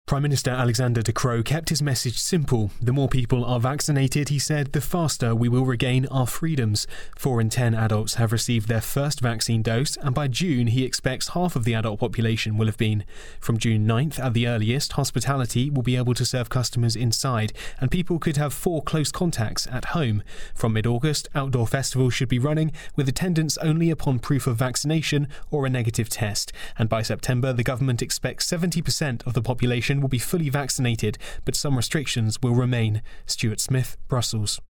Prime Minister Alexander De Croo kept his message simple. The more people are vaccinated, he said, the faster we will regain our freedoms. 4 in 10 adults have received their first vaccine dose, and by June he expects half of the adult population will have been. From June 9th at the earliest, hospitality will be able to serve customers inside, and people could have 4 close contacts at home. From mid-August, outdoor festivals should be running, with attendance only upon proof of vaccination or a negative test. And by September, the government expects 70% of the population will be fully vaccinated, but some restrictions will remain. Stuart Smith, Brussels.